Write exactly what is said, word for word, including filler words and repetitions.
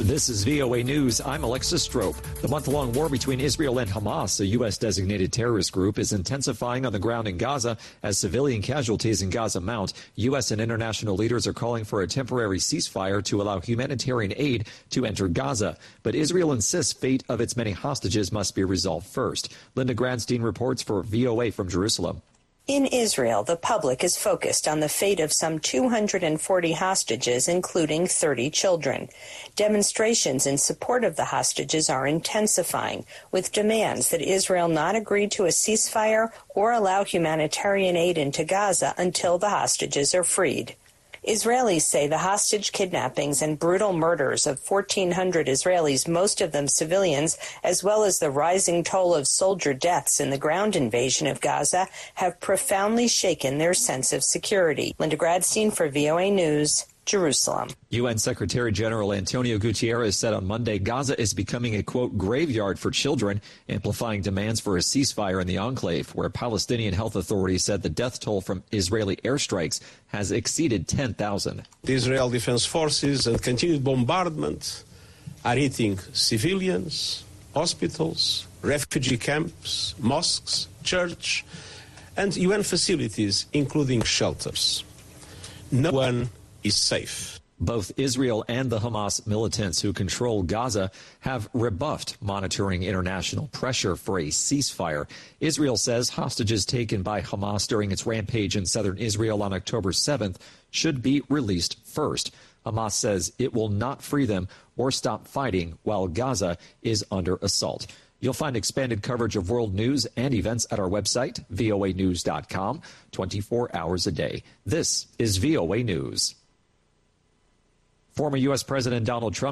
This is V O A News. I'm Alexis Strope. The month-long war between Israel and Hamas, a U S-designated terrorist group, is intensifying on the ground in Gaza as civilian casualties in Gaza mount. U S and international leaders are calling for a temporary ceasefire to allow humanitarian aid to enter Gaza. But Israel insists fate of its many hostages must be resolved first. Linda Gradstein reports for V O A from Jerusalem. In Israel, the public is focused on the fate of some two hundred forty hostages, including thirty children. Demonstrations in support of the hostages are intensifying, with demands that Israel not agree to a ceasefire or allow humanitarian aid into Gaza until the hostages are freed. Israelis say the hostage kidnappings and brutal murders of fourteen hundred Israelis, most of them civilians, as well as the rising toll of soldier deaths in the ground invasion of Gaza, have profoundly shaken their sense of security. Linda Gradstein for V O A News, Jerusalem. U N Secretary General Antonio Guterres said on Monday Gaza is becoming a, quote, graveyard for children, amplifying demands for a ceasefire in the enclave, where Palestinian health authorities said the death toll from Israeli airstrikes has exceeded ten thousand. The Israel Defense Forces and continued bombardment are hitting civilians, hospitals, refugee camps, mosques, church, and U N facilities, including shelters. No one is safe. Both Israel and the Hamas militants who control Gaza have rebuffed monitoring international pressure for a ceasefire. Israel says hostages taken by Hamas during its rampage in southern Israel on October seventh should be released first. Hamas says it will not free them or stop fighting while Gaza is under assault. You'll find expanded coverage of world news and events at our website, V O A news dot com, twenty-four hours a day. This is V O A News. Former U S President Donald Trump